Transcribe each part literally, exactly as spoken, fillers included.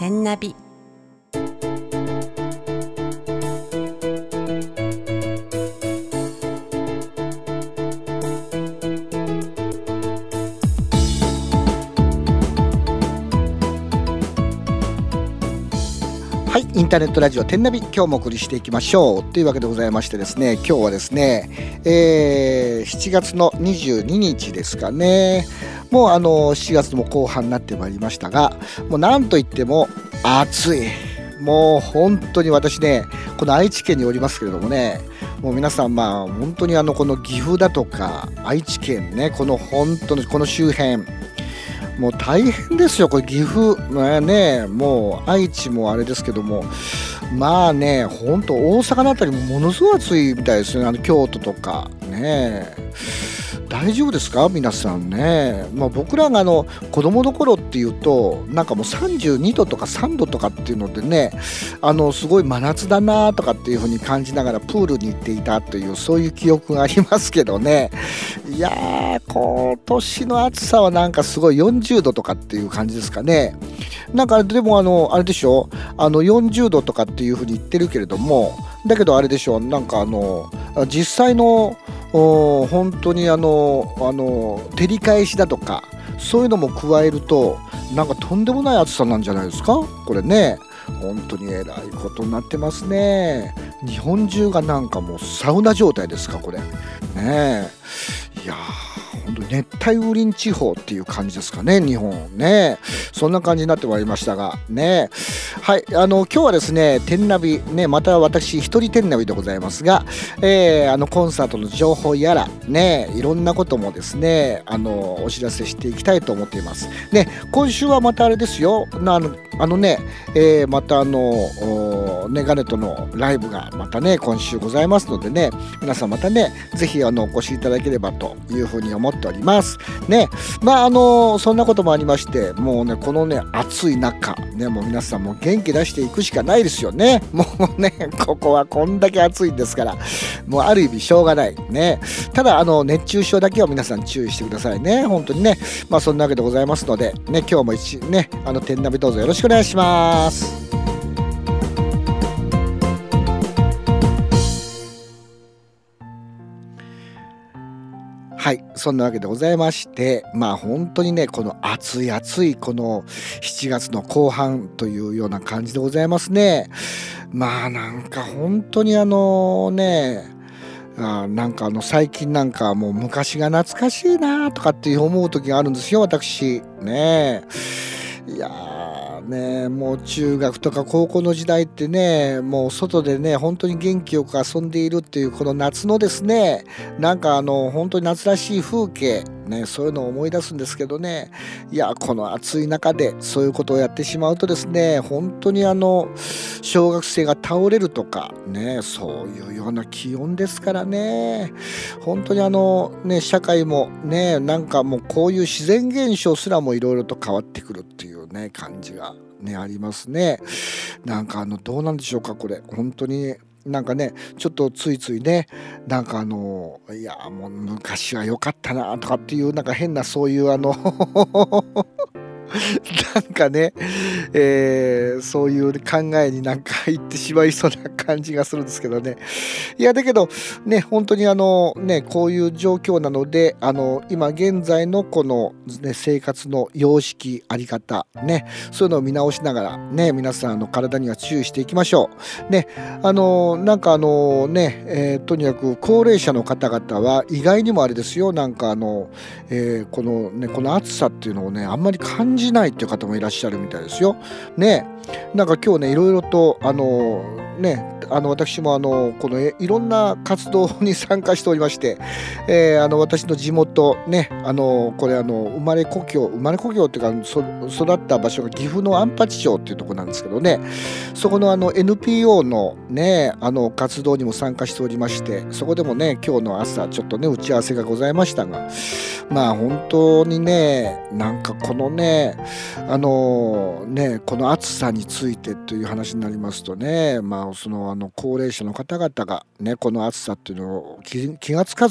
天ナビ。 はい、インターネットラジオ天ナビ、今日もお送りしていきましょうというわけでございましてですね、今日はですね、えー、しちがつのにじゅうににちですかね。もうあのしちがつも後半になってまいりましたが、もうなんといっても暑い。もう本当に私ね、この愛知県におりますけれどもね、もう皆さんまあ本当にあのこの岐阜だとか愛知県ね、この本当にこの周辺もう大変ですよ。これ岐阜、まあね、もう愛知もあれですけども、まあね、本当大阪のあたりもものすごい暑いみたいですね。あの京都とかね。大丈夫ですか皆さんね。まあ、僕らがあの子供の頃っていうとなんかもうさんじゅうにどとかさんどとかっていうのでね、あのすごい真夏だなとかっていう風に感じながらプールに行っていたという、そういう記憶がありますけどね。いやー、今年の暑さはなんかすごいよんじゅうどとかっていう感じですかね。なんかでもあのあれでしょ、あのよんじゅうどとかっていう風に言ってるけれども、だけどあれでしょ、なんかあの実際の本当にあのあの照り返しだとかそういうのも加えると、なんかとんでもない暑さなんじゃないですかこれね。本当にえらいことになってますね。日本中がなんかもうサウナ状態ですかこれね。えいやー、本当に熱帯雨林地方っていう感じですかね、日本ね。そんな感じになってまいりましたがね。はい、あの今日はですね、天ナビね、また私一人天ナビでございますが、えー、あのコンサートの情報やらね、いろんなこともですね、あのお知らせしていきたいと思っていますね。今週はまたあれですよ、あのあのね、えー、またあのねガネットのライブがまたね今週ございますのでね、皆さんまたねぜひあのお越しいただければというふうに思っておりますね。まああのそんなこともありまして、もうねこのね暑い中ね、もう皆さんも元気出していくしかないですよね。もうねここはこんだけ暑いんですから、もうある意味しょうがないね。ただあの熱中症だけは皆さん注意してくださいね、本当にね。まあそんなわけでございますのでね、今日も一ねあの天ナビどうぞよろしくお願いします。はい、そんなわけでございまして、まあ本当にねこの暑い暑いこのしちがつの後半というような感じでございますね。まあなんか本当にあのね、あなんかあの最近なんかもう昔が懐かしいなとかっていう思う時があるんですよ、私ね。いやーね、もう中学とか高校の時代ってね、もう外でね本当に元気よく遊んでいるっていうこの夏のですね、なんかあの本当に夏らしい風景ね、そういうのを思い出すんですけどね。いやこの暑い中でそういうことをやってしまうとですね、本当にあの小学生が倒れるとかね、そういうような気温ですからね。本当にあのね社会もね、なんかもうこういう自然現象すらもいろいろと変わってくるっていうね感じがねありますね。なんかあのどうなんでしょうかこれ本当に。なんかねちょっとついついね、なんかあのいやもう昔は良かったなとかっていうなんか変なそういうあのなんかね、えー、そういう考えになんか入ってしまいそうな感じがするんですけどね。いやだけどね本当にあのねこういう状況なので、あの今現在のこの、ね、生活の様式あり方ね、そういうのを見直しながらね、皆さんあの体には注意していきましょうね。あのなんかあのね、えー、とにかく高齢者の方々は意外にもあれですよ、なんかあの、えー、このねこの暑さっていうのをねあんまり感じないっていう方もいらっしゃるみたいですよね。なんか今日ねいろいろとあのねあの私もあのこのいろんな活動に参加しておりまして、えー、あの私の地元ね、あのこれあの生まれ故郷生まれ故郷っていうかそ育った場所が岐阜の安八町っていうところなんですけどね、そこのあの エヌピーオー のねあの活動にも参加しておりまして、そこでもね今日の朝ちょっとね打ち合わせがございましたが、まあ本当にねなんかこのねあのねこの暑さについてという話になりますとね、まあそのあの高齢者の方々がねこの暑さっていうのを気、気がつかずに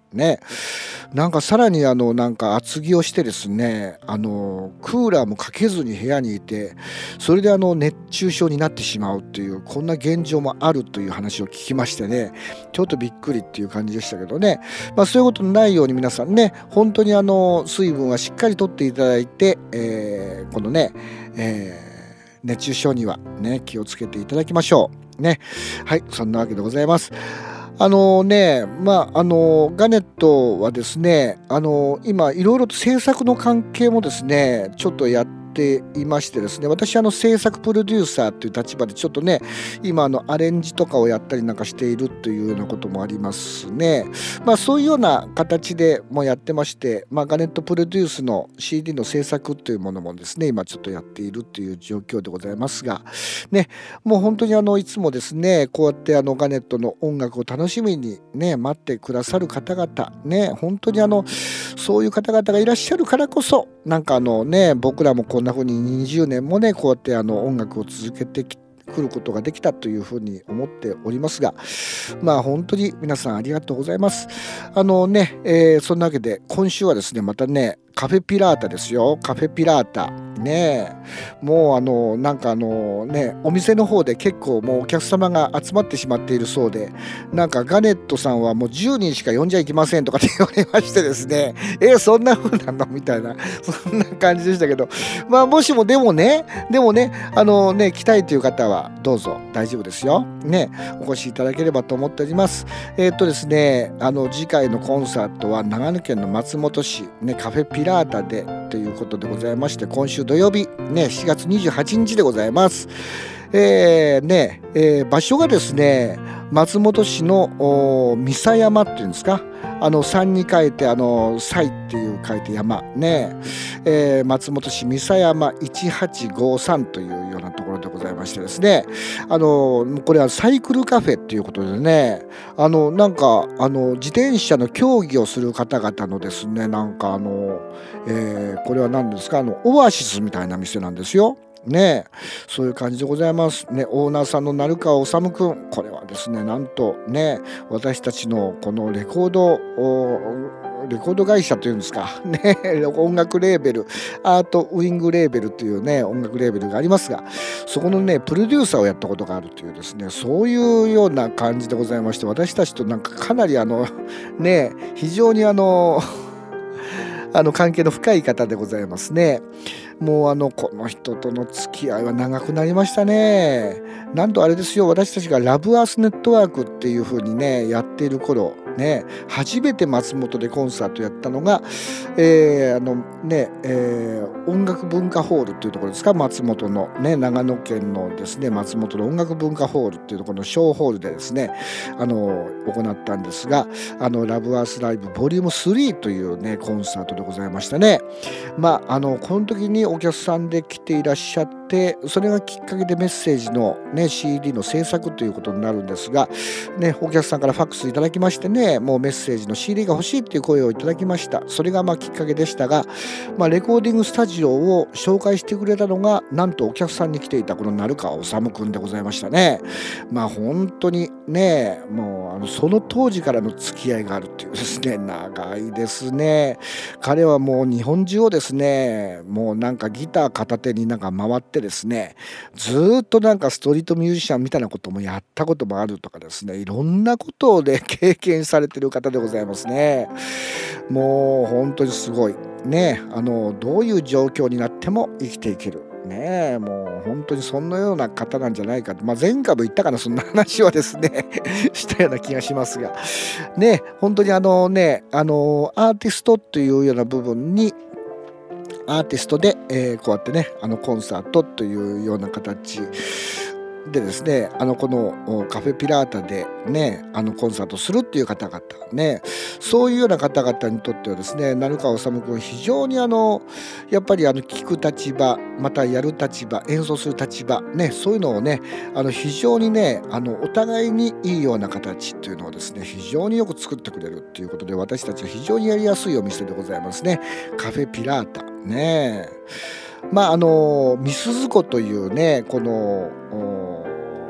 ね。なんかさらにあのなんか厚着をしてですね、あのクーラーもかけずに部屋にいて、それであの熱中症になってしまうっていう、こんな現状もあるという話を聞きましてね、ちょっとびっくりっていう感じでしたけどね。まあそういうことのないように皆さんね、本当にあの水分はしっかりとっていただいて、えーこのね、えー熱中症にはね気をつけていただきましょうね。はい、そんなわけでございます。あのね、まああのガネットはですね、あの今いろいろと制作の関係もですね、ちょっとやっていましてですね、私あの制作プロデューサーという立場でちょっとね、今あのアレンジとかをやったりなんかしているというようなこともありますね。まあそういうような形でもやってまして、まあ、ガネットプロデュースの シーディー の制作というものもですね、今ちょっとやっているという状況でございますが、ね、もう本当にあのいつもですね、こうやってあのガネットの音楽を楽しみにね待ってくださる方々ね、本当にあのそういう方々がいらっしゃるからこそ、なんかあのね、僕らもこんな風ににじゅうねんもねこうやってあの音楽を続けてきて来ることができたというふうに思っておりますが、まあ本当に皆さんありがとうございます。あのね、えーそんなわけで今週はですね、またねカフェピラータですよ。カフェピラータねえ、もうあのなんかあのねお店の方で結構もうお客様が集まってしまっているそうで、なんかガネットさんはもうじゅうにんしか呼んじゃいけませんとかって言われましてですね、えーそんな風なのみたいな、そんな感じでしたけど、まあもしもでもねでもねあのね来たいという方はどうぞ大丈夫ですよね、お越しいただければと思っております。えーっとですね、あの次回のコンサートは長野県の松本市ねカフェピラータでということでございまして、今週土曜日ねしちがつにじゅうはちにちでございます。えーねえー場所がですね、松本市のお三佐山っていうんですか、あの山に書いてあの西っていう書いて山ね、えー松本市三佐山いちはちごさんというようなところでございましてですね、あのこれはサイクルカフェっていうことでね、あのなんかあの自転車の競技をする方々のですね、なんかあの、えーこれは何ですか、あのオアシスみたいな店なんですよ。ねえ、そういう感じでございますね。オーナーさんの鳴川治くん、これはですね、なんとね私たちのこのレコードおレコード会社というんですかね、音楽レーベルアートウィングレーベルというね音楽レーベルがありますが、そこのねプロデューサーをやったことがあるというですね、そういうような感じでございまして、私たちとなんかかなりあのね非常にあのあの関係の深い方でございますね。もうあのこの人との付き合いは長くなりましたね。なんとあれですよ、私たちがラブアースネットワークっていう風にねやっている頃ね、初めて松本でコンサートやったのが、えーあのねえー音楽文化ホールっていうところですか、松本のね、長野県のですね松本の音楽文化ホールっていうところの小ホールでですね、あの行ったんですが、あのラブアースライブボリュームスリーというねコンサートでございましたね。まああのこの時にお客さんで来ていらっしゃって、それがきっかけでメッセージの、ね、シーディー の制作ということになるんですが、ね、お客さんからファックスいただきましてね、もうメッセージの シーディー が欲しいっていう声をいただきました。それがまあきっかけでしたが、まあ、レコーディングスタジオを紹介してくれたのがなんとお客さんに来ていたこの鳴川治くんでございましたね。まあ本当にね、もうあのその当時からの付き合いがあるっていうですね、長いですね。彼はもう日本中をですね、もうなんかギター片手になんか回ってですね、ずーっとなんかストリートミュージシャンみたいなこともやったこともあるとかですね、いろんなことで経験されてる方でございますね。もう本当にすごいね、あのどういう状況になっても生きていけるねえ、もう本当にそんなような方なんじゃないかと、まあ、前回も言ったかな、そんな話はですねしたような気がしますがね、本当にあのね、あのアーティストというような部分にアーティストで、えーこうやってねあのコンサートというような形でですね、あのこのおカフェピラータでねあのコンサートするっていう方々ね、そういうような方々にとってはですね、鳴川治君非常にあのやっぱりあの聞く立場、またやる立場、演奏する立場ね、そういうのをねあの非常にねあのお互いにいいような形っていうのをですね非常によく作ってくれるっていうことで、私たちは非常にやりやすいお店でございますね、カフェピラータね。まああのみすず子というねこのお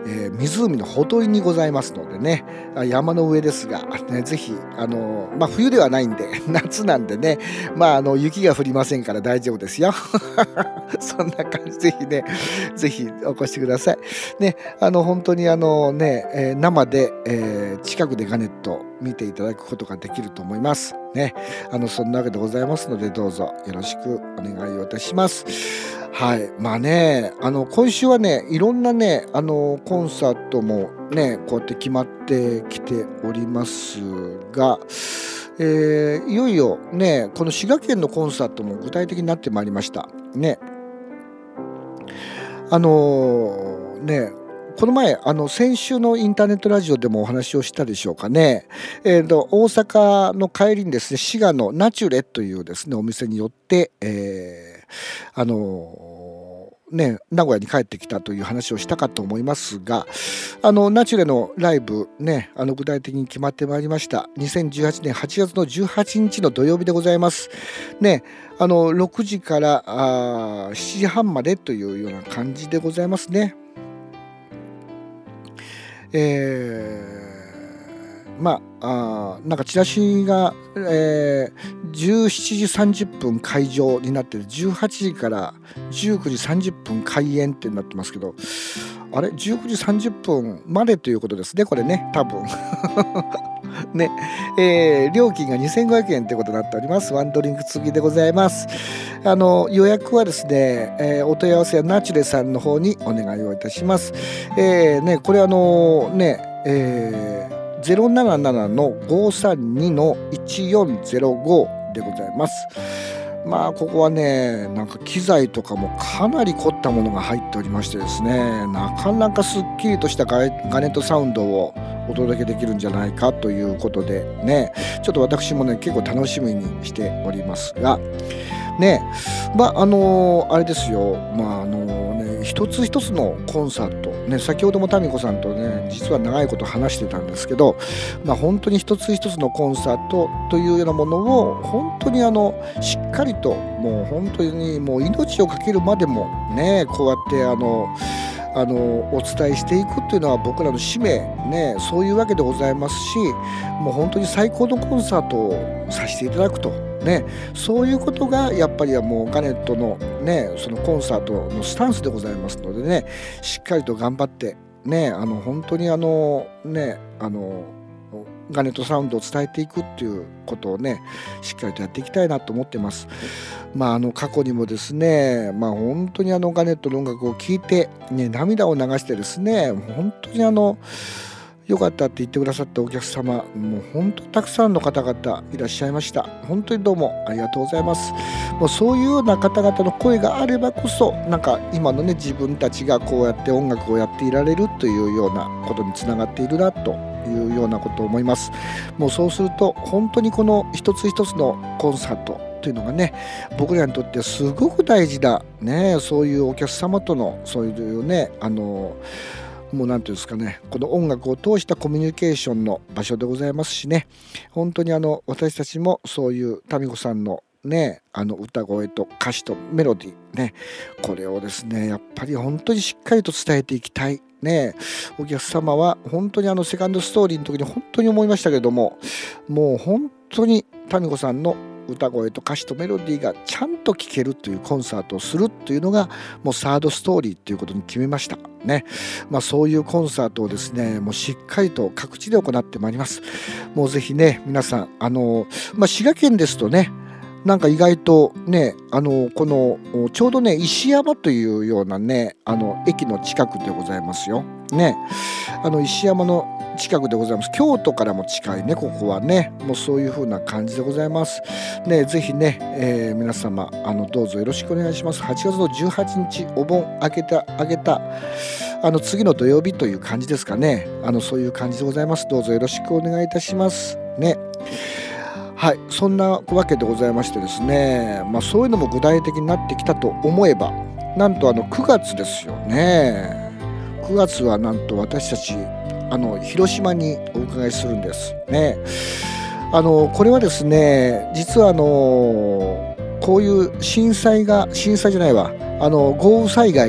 えー、湖のほとりにございますのでね、山の上ですが、ね、ぜひあの、まあ、冬ではないんで夏なんでね、まあ、あの雪が降りませんから大丈夫ですよそんな感じ、ぜひねぜひお越しくださいね。あの本当にあのね、えー、生で、えー、近くでガネットを見ていただくことができると思いますね。あのそんなわけでございますので、どうぞよろしくお願いをいたします。はい、まあね、あの今週はね、いろんなね、あのコンサートもね、こうやって決まってきておりますが、えー、いよいよね、この滋賀県のコンサートも具体的になってまいりましたね。あのー、ね、この前あの先週のインターネットラジオでもお話をしたでしょうかね。えー、と大阪の帰りにですね、滋賀のナチュレというですねお店によって、えー、あのー、ね名古屋に帰ってきたという話をしたかと思いますが、あのナチュレのライブね、あの具体的に決まってまいりました。にせんじゅうはちねんはちがつのじゅうはちにちの土曜日でございますね。あのろくじからあしちじはんまでというような感じでございますね。えー、まあ、あなんかチラシが、えー、じゅうしちじさんじゅっぷん開場になってじゅうはちじからじゅうくじさんじゅっぷん開演ってなってますけど、あれじゅうくじさんじゅっぷんまでということですね、これね、多分ね、えー、料金がにせんごひゃくえんということになっております。ワンドリンク付きでございます。あの予約はですね、えー、お問い合わせはナチュレさんの方にお願いをいたします。えーね、これあのね、えー、ゼロななななのごさんにのいちよんゼロごでございます。まあここはね、なんか機材とかもかなり凝ったものが入っておりましてですね、なかなかすっきりとしたガネットサウンドをお届けできるんじゃないかということでね、ちょっと私もね結構楽しみにしておりますがね、まああのー、あれですよ、まああのー、ね、一つ一つのコンサートね、先ほどもタミコさんとね実は長いこと話してたんですけど、まあ本当に一つ一つのコンサートというようなものを本当にあのしっかりと、もう本当にもう命をかけるまでもね、こうやってあのあのお伝えしていくっていうのは僕らの使命ね、そういうわけでございますし、もう本当に最高のコンサートをさせていただくとね、そういうことがやっぱりはもうガネットのねそのコンサートのスタンスでございますのでね、しっかりと頑張ってね、あの本当にあのねあのガネットサウンドを伝えていくっていうことをね、しっかりとやっていきたいなと思ってます。まああの過去にもですね、まあ本当にあのガネットの音楽を聴いてね涙を流してですね、本当にあの良かったって言ってくださったお客様、もう本当たくさんの方々いらっしゃいました。本当にどうもありがとうございます。もうそういうような方々の声があればこそ、なんか今のね自分たちがこうやって音楽をやっていられるというようなことにつながっているなというようなことを思います。もうそうすると本当にこの一つ一つのコンサートというのがね、僕らにとってすごく大事なね、そういうお客様とのそういうね、あのもうなんていうんですかね、この音楽を通したコミュニケーションの場所でございますしね、本当にあの私たちもそういうタミコさんのね、あの歌声と歌詞とメロディーね、これをですねやっぱり本当にしっかりと伝えていきたいね。お客様は本当にあのセカンドストーリーの時に本当に思いましたけれども、もう本当にタミコさんの歌声と歌詞とメロディーがちゃんと聴けるというコンサートをするというのがもうサードストーリーということに決めましたね。まあそういうコンサートをですね、もうしっかりと各地で行ってまいります。もうぜひね皆さん、あのまあ滋賀県ですとね、なんか意外とね、あのこのちょうどね石山というようなね、あの駅の近くでございますよね。あの石山の近くでございます。京都からも近いね、ここはね、もうそういう風な感じでございますね。ぜひね、えー、皆様あのどうぞよろしくお願いします。はちがつのじゅうはちにち、お盆明けた明けたあの次の土曜日という感じですかね。あのそういう感じでございます。どうぞよろしくお願いいたしますね。はい、そんなわけでございましてですね、まあそういうのも具体的になってきたと思えば、なんとあのくがつですよね。くがつはなんと私たちあの広島にお伺いするんですね。あのこれはですね、実はあのこういう震災が震災じゃないわあの豪雨災害が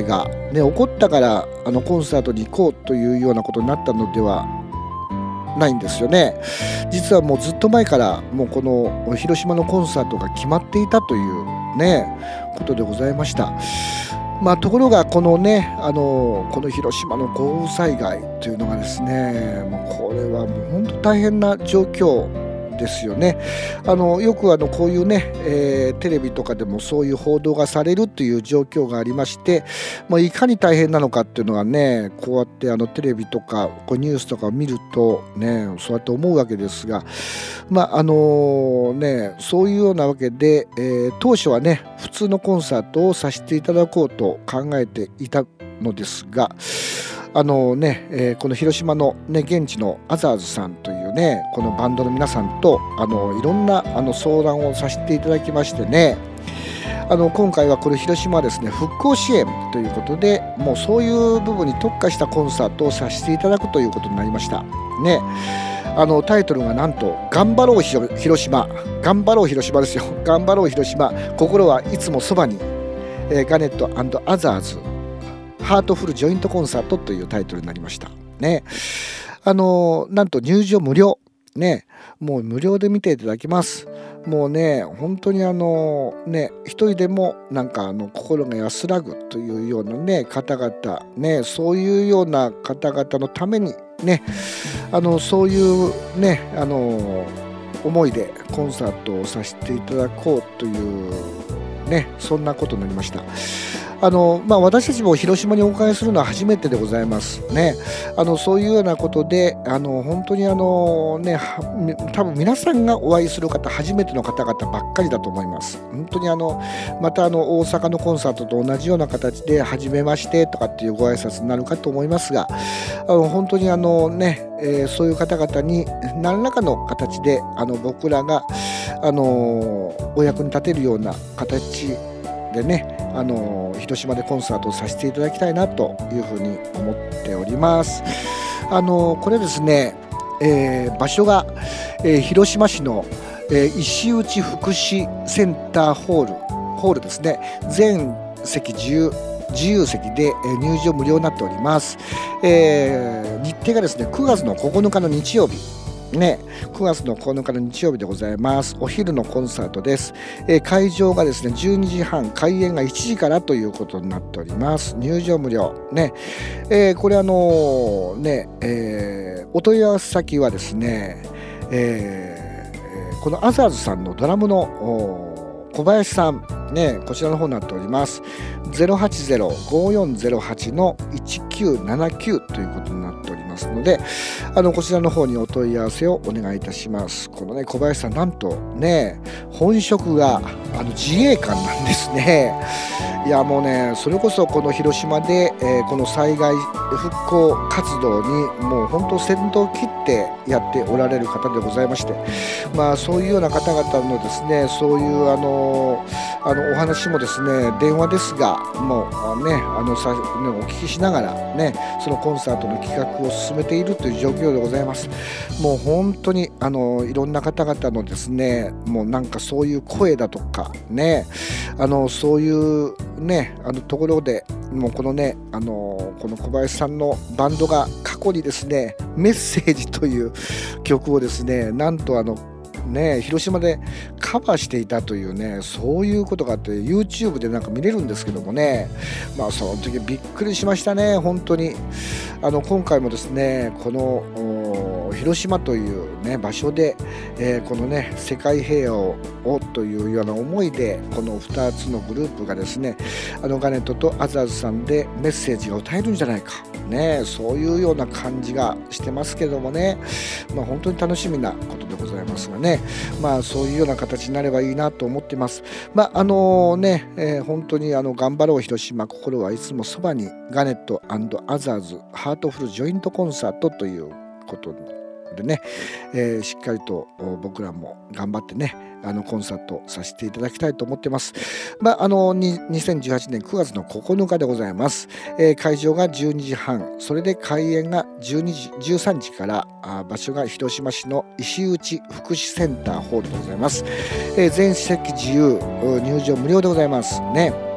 ね、怒ったからあのコンサートに行こうというようなことになったのではないんですよね。実はもうずっと前からもうこの広島のコンサートが決まっていたというねことでございました。まあ、ところがこのねあのこの広島の豪雨災害というのがですね、もうこれはもう本当大変な状況ですよね。あのよくあのこういうね、えー、テレビとかでもそういう報道がされるという状況がありまして、まあ、いかに大変なのかっていうのはね、こうやってあのテレビとかこうニュースとかを見るとね、そうやって思うわけですが、まああのね、そういうようなわけで、えー、当初はね普通のコンサートをさせていただこうと考えていたのですが、あのね、えー、この広島の、ね、現地のアザーズさんというねこのバンドの皆さんとあのいろんなあの相談をさせていただきましてね、あの今回はこれ広島はですね復興支援ということで、もうそういう部分に特化したコンサートをさせていただくということになりましたね。あのタイトルがなんと頑張ろう広島、頑張ろう広島ですよ。頑張ろう広島、心はいつもそばに、えー、ガネット&アザーズハートフルジョイントコンサートというタイトルになりましたね。あのなんと入場無料ね、もう無料で見ていただきます。もうね本当にあのね一人でもなんかあの心が安らぐというようなね方々ね、そういうような方々のためにね、あのそういうねあの思いでコンサートをさせていただこうというね、そんなことになりました。あのまあ、私たちも広島にお伺いするのは初めてでございますね。あのそういうようなことであの本当にあの、ね、多分皆さんがお会いする方初めての方々ばっかりだと思います。本当にあのまたあの大阪のコンサートと同じような形で初めましてとかっていうご挨拶になるかと思いますが、あの本当にあの、ねえー、そういう方々に何らかの形であの僕らがあのお役に立てるような形でね、あの広島でコンサートをさせていただきたいなというふうに思っております。あのこれですね、えー、場所が、えー、広島市の、えー、石内福祉センターホールホールですね。全席自由自由席で、えー、入場無料になっております。えー、日程がですねくがつのここのかの日曜日ね、くがつのここのかの日曜日でございます。お昼のコンサートです。えー、会場がですねじゅうにじはん、開演がいちじからということになっております。入場無料ね、えー、これあのー、ね、えー、お問い合わせ先はですね、えー、このアザーズさんのドラムの小林さんね、こちらの方になっております。ゼロはちゼロ ごーよんゼロはち のいちきゅうななきゅうということになっておりますので、あのこちらの方にお問い合わせをお願いいたします。このね小林さんなんとね本職があの自衛官なんですね。いやもうねそれこそこの広島で、えー、この災害復興活動にもう本当先頭を切ってやっておられる方でございまして、まあそういうような方々のですねそういうあのあのお話もですね電話ですがもうねあのさ、ね、お聞きしながらねそのコンサートの企画を進めているという状況でございます。もう本当にあのいろんな方々のですねもうなんかそういう声だとかねあのそういうねあのところでもうこのねあのこの小林さんのバンドが過去にですねメッセージという曲をですねなんとあのね、広島でカバーしていたというねそういうことがあって YouTube でなんか見れるんですけどもね、まあその時びっくりしましたね本当に。あの今回もですねこの広島という、ね、場所で、えー、このね世界平和をというような思いでこのふたつのグループがですねあのガネットとアザーズさんでメッセージが歌えるんじゃないかね、そういうような感じがしてますけどもね、まあ、本当に楽しみなことでございますがね、まあそういうような形になればいいなと思ってます。まああのね、えー、本当にあの頑張ろう広島心はいつもそばにガネット&アザーズハートフルジョイントコンサートということでね、えー、しっかりと僕らも頑張ってねあのコンサートさせていただきたいと思ってます。まああのにせんじゅうはちねんくがつのここのかでございます。えー、会場がじゅうにじはん、それで開演がじゅうにじじゅうさんじからあ場所が広島市の石内福祉センターホールでございます。えー、全席自由入場無料でございますね。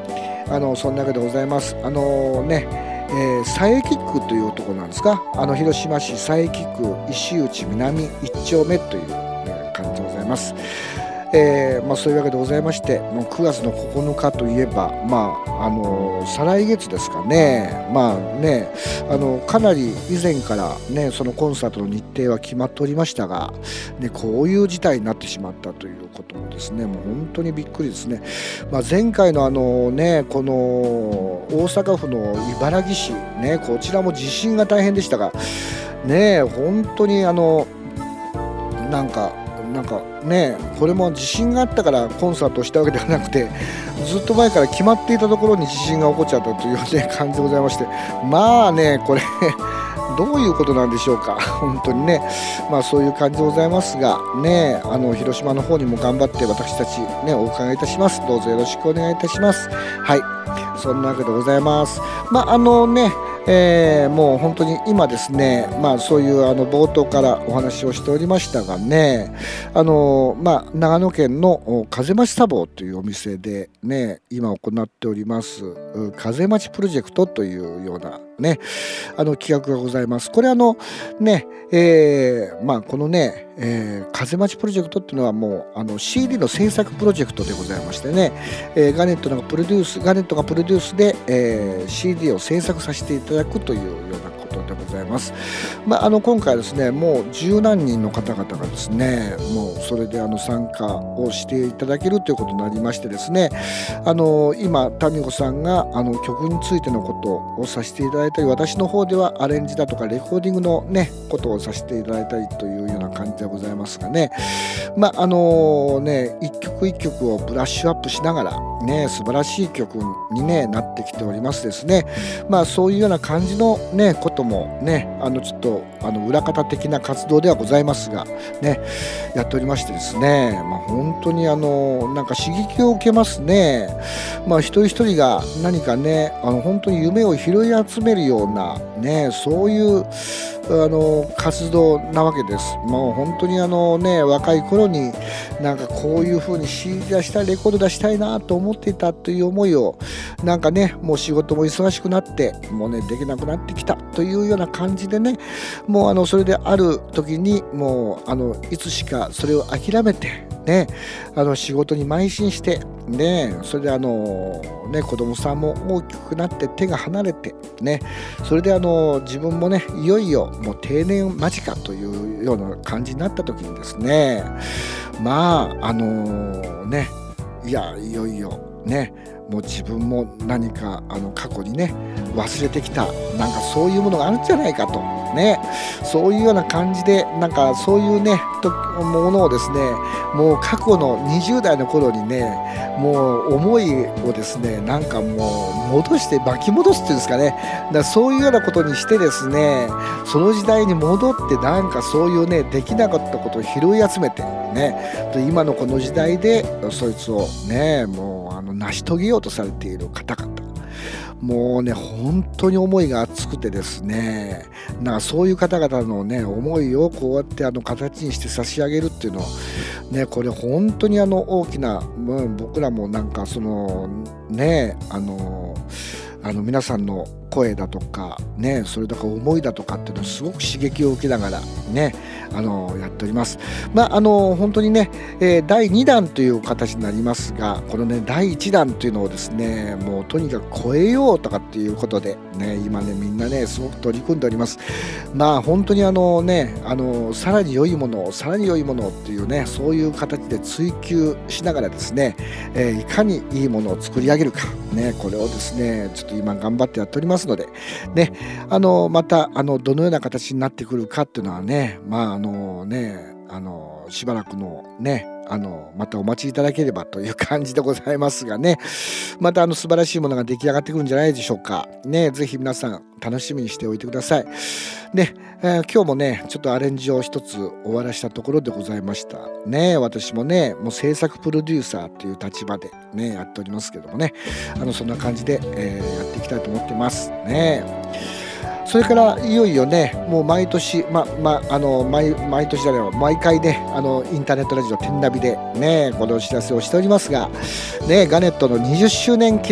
あのそんなわけでございます。あのね、えー、佐伯区というところなんですか、あの広島市佐伯区石内南一丁目という、ね、感じでございます。えーまあ、そういうわけでございまして、もうくがつのここのかといえば、まああの再来月ですかね、まあね、あのかなり以前から、ね、そのコンサートの日程は決まっておりましたが、ね、こういう事態になってしまったということもですね、もう本当にびっくりですね。まあ、前回のあの、ね、この大阪府の茨木市、ね、こちらも地震が大変でしたが、ね、本当にあのなんかなんかね、これも地震があったからコンサートをしたわけではなくて、ずっと前から決まっていたところに地震が起こっちゃったという、ね、感じでございまして、まあね、これどういうことなんでしょうか本当にね、まあそういう感じでございますがね、あの広島の方にも頑張って私たちねお伺いいたします。どうぞよろしくお願いいたします。はい、そんなわけでございます。まああのね、えー、もう本当に今ですね、まあそういうあの冒頭からお話をしておりましたがね、あのまあ長野県の風町茶房というお店でね今行っております風町プロジェクトというようなねあの企画がございます。これあのね、えー、まあこのね、えー、風町プロジェクトっていうのはもうあの シーディー の制作プロジェクトでございましてね、えー、ガネットがプロデュースガネットがプロデュースで、えー、シーディー を制作させていただくというようなことでございます。まあ、あの今回ですねもう十何人の方々がですねもうそれであの参加をしていただけるということになりましてですね、あの今谷子さんがあの曲についてのことをさせていただいたり、私の方ではアレンジだとかレコーディングのねことをさせていただいたりというような感じでございますがね、まああのね一曲一曲をブラッシュアップしながらね素晴らしい曲に、ね、なってきておりますですね。まあそういうような感じのねこともねあのちょっとあの裏方的な活動ではございますがねやっておりましてですね、まあ本当にあのなんか刺激を受けますね。まあ一人一人が何かねあの本当に夢を拾い集めるようなねそういうあの活動なわけです。もう本当にあのね若い頃になんかこういう風に シーディー 出したいレコード出したいなと思っていたという思いをなんかねもう仕事も忙しくなってもうねできなくなってきたというような感じでね、もうあのそれである時にもうあのいつしかそれを諦めてねあの仕事に邁進してね、それであのね子供さんも大きくなって手が離れてね、それであの自分もねいよいよもう定年間近というような感じになった時にですね、まああのねいやいよいよねもう自分も何かあの過去にね忘れてきたなんかそういうものがあるんじゃないかとね、そういうような感じでなんかそういうねとものをですねもう過去のにじゅう代の頃にねもう思いをですねなんかもう戻して巻き戻すっていうんですかね、だからそういうようなことにしてですねその時代に戻ってなんかそういうねできなかったことを拾い集めてねで今のこの時代でそいつをねもうあの成し遂げようとされている方々、もうね本当に思いが熱くてですね、なんかそういう方々のね思いをこうやってあの形にして差し上げるっていうのね、これ本当にあの大きな、うん、僕らもなんかそのねあのあの皆さんの声だとかねそれだから思いだとかっていうのをすごく刺激を受けながらねあのやっております。まああの本当にね、えー、だいにだんという形になりますが、このねだいいちだんというのをですねもうとにかく超えようとかっていうことでね今ねみんなねすごく取り組んでおります。まあ本当にあのねあのさらに良いものをさらに良いものっていうねそういう形で追求しながらですね、えー、いかにいいものを作り上げるかねこれをですねちょっと今頑張ってやっておりますのでね、あのまたあのどのような形になってくるかっていうのはねまああのねあのしばらくのねあのまたお待ちいただければという感じでございますがね、またあの素晴らしいものが出来上がってくるんじゃないでしょうかね。ぜひ皆さん楽しみにしておいてくださいね。えー、今日もねちょっとアレンジを一つ終わらしたところでございましたね。私もねもう制作プロデューサーという立場でねやっておりますけどもね、あのそんな感じで、えー、やっていきたいと思ってますね。それからいよいよねもう毎年ままあの 毎, 毎年じゃないわ毎回ねあのインターネットラジオ天ナビでねこのお知らせをしておりますがねガネットのにじゅっしゅうねん記念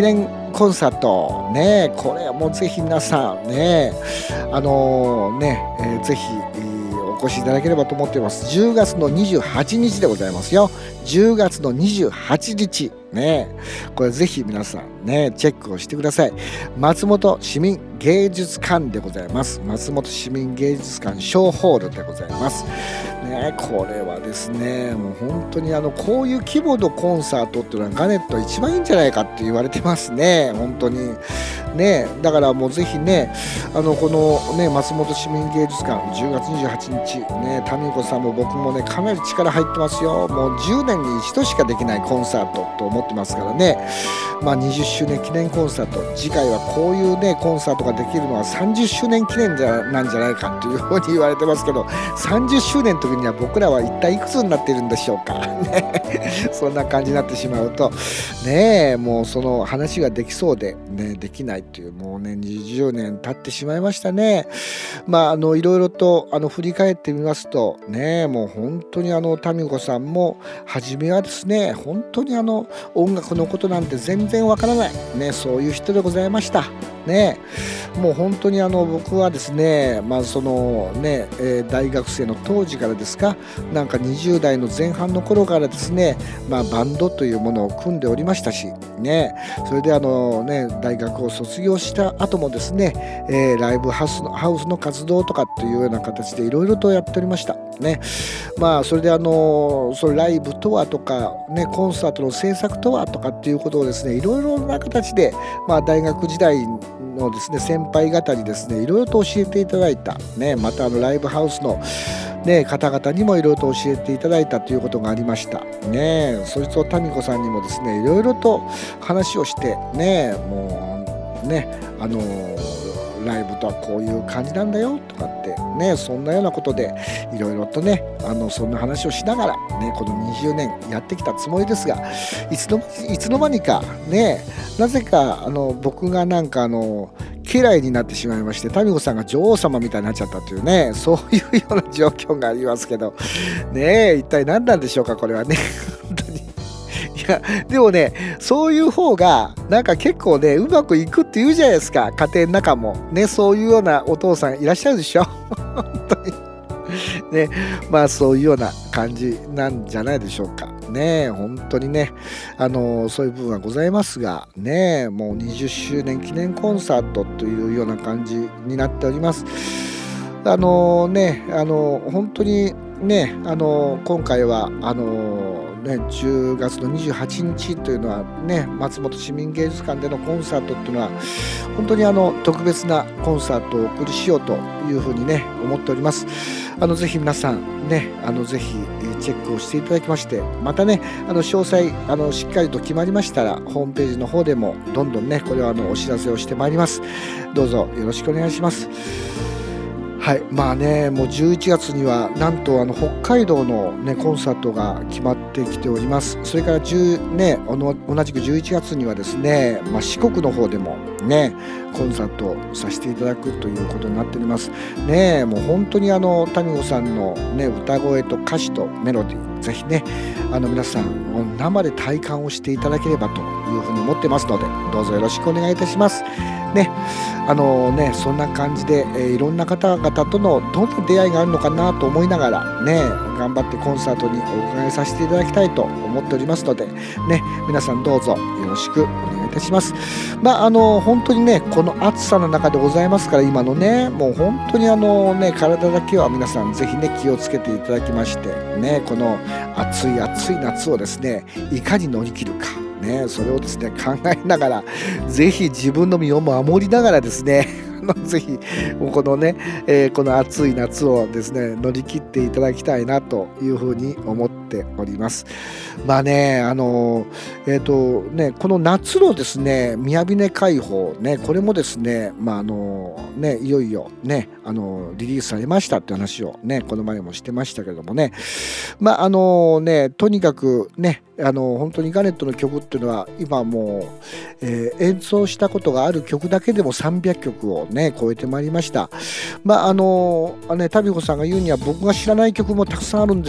コンサートね、これもぜひ皆さんね、あのー、ね、えー、ぜひ、えーお越しいただければと思っています。じゅうがつのにじゅうはちにちでございますよ。じゅうがつのにじゅうはちにちね、これぜひ皆さんねチェックをしてください。松本市民芸術館でございます。松本市民芸術館小ホールでございますね。これはですね、もう本当にあのこういう規模のコンサートっていうのはガネット一番いいんじゃないかって言われてますね、本当にね。だからもうぜひね、あのこのね松本市民芸術館じゅうがつにじゅうはちにちね、タミコさんも僕もねかなり力入ってますよ。もうじゅうねんに一度しかできないコンサートと思ってますからね。まあにじゅっしゅうねん記念コンサート、次回はこういうねコンサートができるのはさんじゅっしゅうねん記念じゃなんじゃないかというふうに言われてますけど、さんじゅっしゅうねんの時には僕らは一体いくつになっているんでしょうかねそんな感じになってしまうとね、もうその話ができそうでねできないという、もうねにじゅうねん経ってしまいましたね。まああのいろいろとあの振り返ってみますとね、もう本当にあのタミコさんも初めはですね、本当にあの音楽のことなんて全然わからないね、そういう人でございましたね。もう本当にあの僕はですね、まあそのね、えー、大学生の当時からですか、なんかにじゅうだいの前半の頃からですね、まあバンドというものを組んでおりましたしね、それであのね大学を卒業した後もですね、えー、ライブハウスのハウスの活動とかっていうような形でいろいろとやっておりましたね。まあそれであのそれライブとはとかね、コンサートの制作とはとかっていうことをですね、いろいろな形でまあ大学時代のですね先輩方にですねいろいろと教えていただいたね、またあのライブハウスのね方々にもいろいろと教えていただいたということがありましたね。そいつをタミコさんにもですねいろいろと話をしてね、もうねあのライブとはこういう感じなんだよとかってね、そんなようなことでいろいろとねあのそんな話をしながらねこのにじゅうねんやってきたつもりですが、いつのいつの間にかね、なぜかあの僕がなんかあの家来になってしまいまして、タミコさんが女王様みたいになっちゃったというね、そういうような状況がありますけどね、一体何なんでしょうかこれはね本当に。いやでもね、そういう方がなんか結構ねうまくいくって言うじゃないですか、家庭の中もね、そういうようなお父さんいらっしゃるでしょ本当にね、まあそういうような感じなんじゃないでしょうかね。本当にね、あのそういう部分はございますがね、もうにじゅっしゅうねん記念コンサートというような感じになっております。あのね、あの本当にね、あの今回はあのね、じゅうがつのにじゅうはちにちというのはね、松本市民芸術館でのコンサートっていうのは本当にあの特別なコンサートをお送りしようというふうにね思っております。あのぜひ皆さんね、あのぜひチェックをしていただきまして、またねあの詳細あのしっかりと決まりましたらホームページの方でもどんどんねこれはあのお知らせをしてまいります。どうぞよろしくお願いします。はい、まあね、もうじゅういちがつにはなんとあの北海道の、ね、コンサートが決まってきております。それから10、ね、同じくじゅういちがつにはですね、まあ、四国の方でもねコンサートをさせていただくということになっておりますね。もう本当にあのタミコさんの、ね、歌声と歌詞とメロディー、ぜひねあの皆さん生で体感をしていただければというふうに思ってますので、どうぞよろしくお願いいたしますね。あのね、そんな感じで、えー、いろんな方々とのどんな出会いがあるのかなと思いながらね、頑張ってコンサートにお伺いさせていただきたいと思っておりますのでね、皆さんどうぞよろしくお願いいたします。まああの本当にねこの暑さの中でございますから、今のねもう本当にあのね体だけは皆さんぜひね気をつけていただきましてね、この暑い暑い夏をですねいかに乗り切るかね、それをですね考えながら、ぜひ自分の身を守りながらですねぜひこのね、えー、この暑い夏をですね乗り切っていただきたいなというふうに思っております。まあねあのえっ、ー、とねこの夏のですね雅開放ね、これもですねまああのねいよいよねあのリリースされましたって話をねこの前もしてましたけどもね、まああのねとにかくねあの本当にガネットの曲っていうのは今もう、えー、演奏したことがある曲だけでもさんびゃっきょくをね超えてまいりました。まああのねタミコさんが言うには僕が知らない曲もたくさんあるんです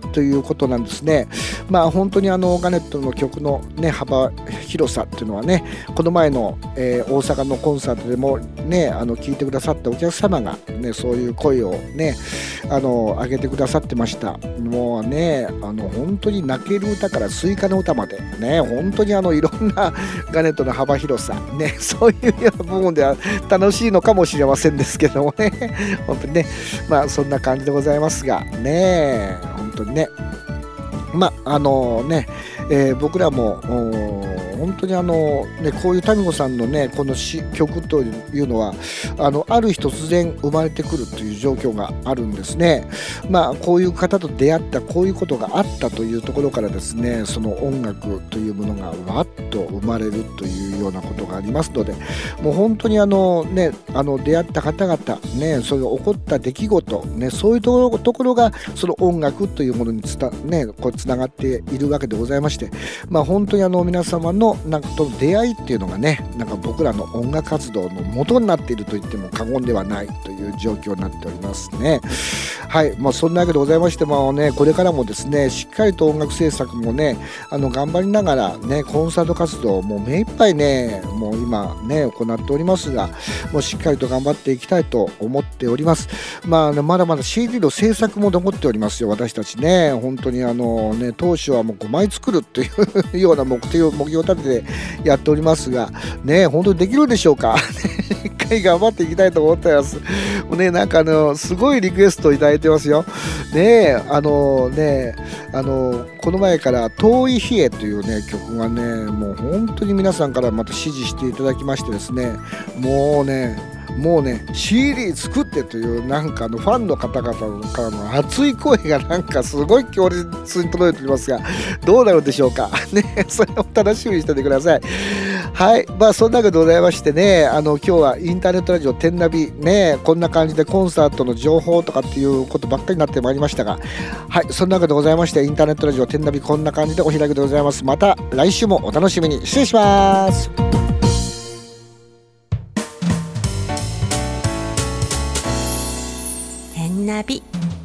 ということなんですね。まあ本当にあのガネットの曲のね幅広さっていうのはね、この前の、えー、大阪のコンサートでもねあの聞いてくださったお客様がねそういう声をねあの上げてくださってました。もうねあの本当に泣ける歌からスイカの歌までね、本当にあのいろんなガネットの幅広さね、そういうような部分では楽しいのかもしれませんですけどもね本当にね、まあそんな感じでございますがね、本当にね、まああのね、えー、僕らも本当にあの、ね、こういう民子さんのねこの詩曲というのはあのある日突然生まれてくるという状況があるんですね。まあこういう方と出会った、こういうことがあったというところからですね、その音楽というものがわっと生まれるというようなことがありますので、もう本当にあのねあの出会った方々ね、そういう起こった出来事ね、そういうところ、ところがその音楽というものにつたねこうつながっているわけでございまして、まあ本当にあの皆様のなんかとの出会いっていうのがね、なんか僕らの音楽活動の元になっていると言っても過言ではないという状況になっておりますね。はい、まあそんなわけでございまして、まあねこれからもですねしっかりと音楽制作もねあの頑張りながらねコンサート活動もう目いっぱいねもう今ね行っておりますが、もうしっかりと頑張っていきたいと思っております。まあ、ね、まだまだ シーディー の制作も残っておりますよ、私たちね。本当にあのね当初はもうごまい作るっていうような目標目標を立ててやっておりますがね、本当にできるでしょうか一回頑張っていきたいと思ってます。もうねなんかあのすごいリクエストいただいてますよね。あのねあのこの前から遠い日へというね曲がねもう本当に皆さんからまた支持していただきましてですね、もうねもうね シーディー 作ってというなんかあのファンの方々からの熱い声がなんかすごい強烈に届いておりますが、どうなるでしょうかね、それを楽しみにしててください。はい、まあそんなわけでございましてね、あの今日はインターネットラジオ天ナビねこんな感じでコンサートの情報とかっていうことばっかりになってまいりましたが、はい、そんなわけでございましてインターネットラジオ天ナビこんな感じでお開きでございます。また来週もお楽しみに。失礼します。 天ナビ。